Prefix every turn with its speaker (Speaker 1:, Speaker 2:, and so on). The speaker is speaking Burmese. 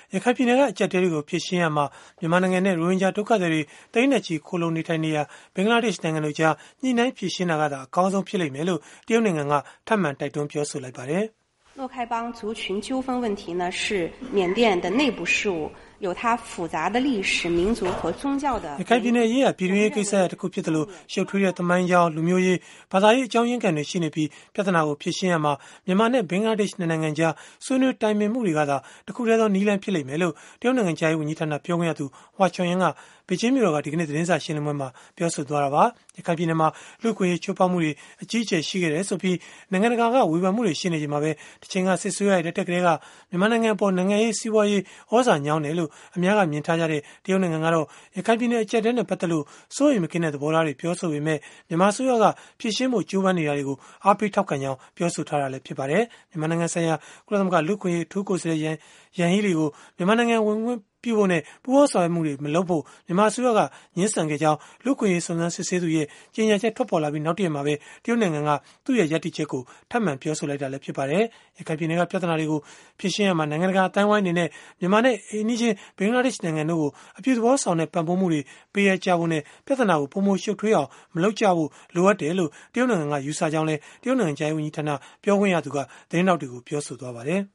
Speaker 1: ရခိုင်ပြည်နယ်ကအကြက်တဲတွေကိုဖြည့်ရှင်းရမှာမြန်မာနိုင်ငံနဲ့ရိုဟင်ဂျာဒုက္ခသည်တွေတိမ့်နဲ့ချီခိုလုံနေထိုင်နေရဘင်္ဂလားဒေ့ရှ်နိုင်ငံတို့ကြားညှိနှိုင်းဖြည့်ရှင်းတာကသာအကောင်းဆုံးဖြစ်လိမ့်မယ်လို့တရုတ်နိုင်ငံကထပ်မံတိုက်တွန်းပြောဆိုလိုက်ပါတယ်
Speaker 2: 洛开邦族群纠纷问题呢，是缅甸的内部事务，有它复杂的历史、民族和宗教的。
Speaker 1: ရခိုင်ပြည်နယ်ရေးပြည်တွင်းရေးကိစ္စတစ်ခုဖြစ်တယ်လို့ရှုပ်ထွေးတဲ့သမိုင်းကြောင်းလူမျိုးရေးဘာသာရေးအကြောင်းရင်းခံတွေရှိနေပြီးပြဿနာကိုဖြေရှင်းရမှာမြန်မာနဲ့ဘင်္ဂလားဒေ့ရှ်နိုင်ငံကြားဆွေးနွေးတိုင်ပင်မှုတွေကသာတစ်ခုတည်းသောနည်းလမ်းဖြစ်လိမ့်မယ်လို့တရုတ်နိုင်ငံသားရေးဝန်ကြီးဌာနပြောခွင့်ရသူဟွာချွန်ယန်ကဘေကျင်းမြို့တော်ကဒီကနေ့သတင်းစာရှင်းလင်းပွဲမှာပြောဆိုသွားတာပါရခိုင်ပြည်နယ်မှာလူ့အခွင့်အရေးချိုးဖောက်မှုတွေအကြီးအကျယ်ရှိခဲ့တယ်ဆိုပြီးနိုင်ငံတကာကဝေဖန်မှုတွေရှိနေချိန်မှာပဲတစ်ချိန်ကစစ်ဆွေးရတဲ့တက်ကလေးကမြန်မာနိုင်ငံပေါ်နိုင်ငံရေးစီးပွားရေးဩဇာညောင်းတယ်လို့အများကမြင်ထားကြတဲ့တရုတ်နိုင်ငံကတော့ရခိုင်ပြည်နယ်အကျပ်တဲနဲ့ပတ်သက်လို့စိုးရိမ်မကင်းတဲ့သဘောထားတွေပြောဆိုပေမဲ့မြန်မာအစိုးရကဖြည့်ရှင်းဖို့ကြိုးပမ်းနေတာတွေကိုအားပေးထောက်ခံကြောင်းပြောဆိုထားတာလည်းဖြစ်ပါတယ်မြန်မာနိုင်ငံဆိုင်ရာကုလသမဂ္ဂလူ့အခွင့်အရေးအထူးကိုယ်စားလှယ်ယန်ဟီလီကိုမြန်မာနိုင်ငံဝင်ခွင့်ပြုဖို့နဲ့ပူးပေါင်းဆောင်ရွက်မှုတွေမလုပ်ဖို့မြန်မာအစိုးရကညှင်းဆန်ခဲ့ကြောင်းလူ့အခွင့်အရေးစုံစမ်းစစ်ဆေးသူရဲ့ကြေညာချက်ထွက်ပေါ်လာပြီးနောက်တရက်မှာပဲတရုတ်နိုင်ငံကသူ့ရဲ့ရည်တည်ချက်ကိုထပ်မံပြောဆိုလိုက်တာလည်းဖြစ်ပါတယ်။ရခိုင်ပြည်နယ်ကပြဿနာတွေကိုဖြေရှင်းရမှာနိုင်ငံတကာအတိုင်းဝိုင်းအနေနဲ့မြန်မာနဲ့အိမ်နီးချင်းဘင်္ဂလားဒေ့ရှ်နိုင်ငံတို့ကိုအပြုသဘောဆောင်တဲ့ပံ့ပိုးမှုတွေပေးရကြဖို့နဲ့ပြဿနာကိုပုံမရှုပ်ထွေးအောင်မလုပ်ကြဖို့လိုအပ်တယ်လို့တရုတ်နိုင်ငံကယူဆကြောင်းလဲတရုတ်နိုင်ငံခြားရေးဝန်ကြီးဌာနပြောခွင့်ရသူကသတင်းတောက်တွေကိုပြောဆိုသွားပါတယ်။